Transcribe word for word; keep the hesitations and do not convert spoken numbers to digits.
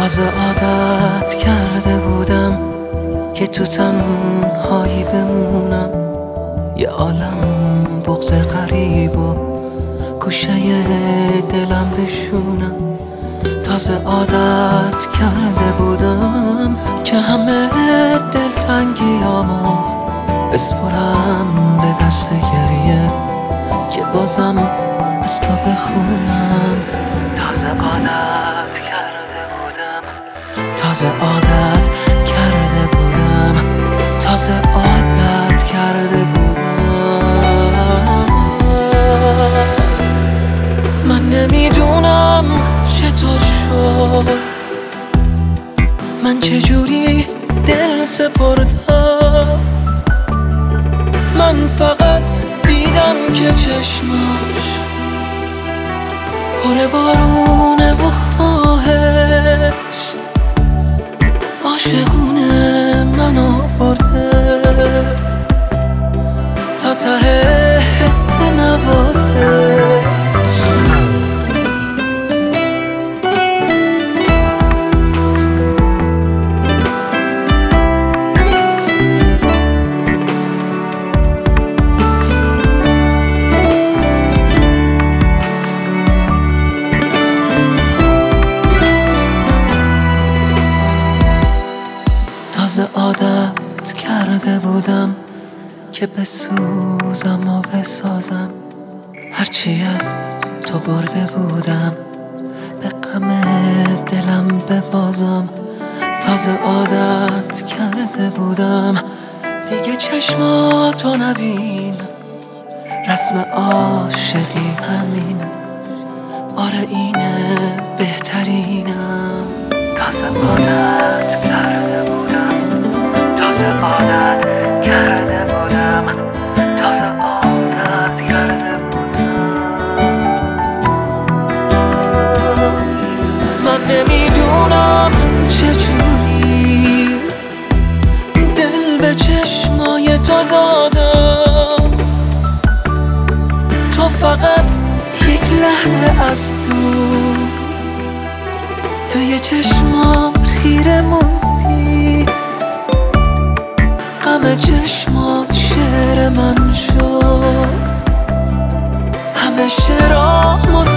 تازه عادت کرده بودم که تو تنهایی بمونم، یه عالم بغض غریب و گوشه دلم بشونم. تازه عادت کرده بودم که همه دلتنگیامو بسپرم به دست گریه، که بازم از تو بخونم. تازه عادت کرده بودم تازه عادت کرده بودم تازه عادت کرده بودم. من نمیدونم چطور شد، من چجوری دل سپردم. من فقط دیدم که چشماش پر بارونه و خواهش، عاشقونه منو برده تا ته حس نوازش. تازه عادت کرده بودم که بسوزم و بسازم، هرچی از تو برده بودم به غم دلم ببازم. تازه عادت کرده بودم دیگه چشماتو نبینم، رسم عاشقی همینه، آره اینه بهترینم. تازه عادت کرده بودم تازه عادت کرده بودم تازه عادت کرده بودم. من نمیدونم چجوری دل به چشمای تو دادم، تو فقط یک لحظه از دور توی چشمام خیره موندی، غم چشمات شعر من شد، همه شعرامو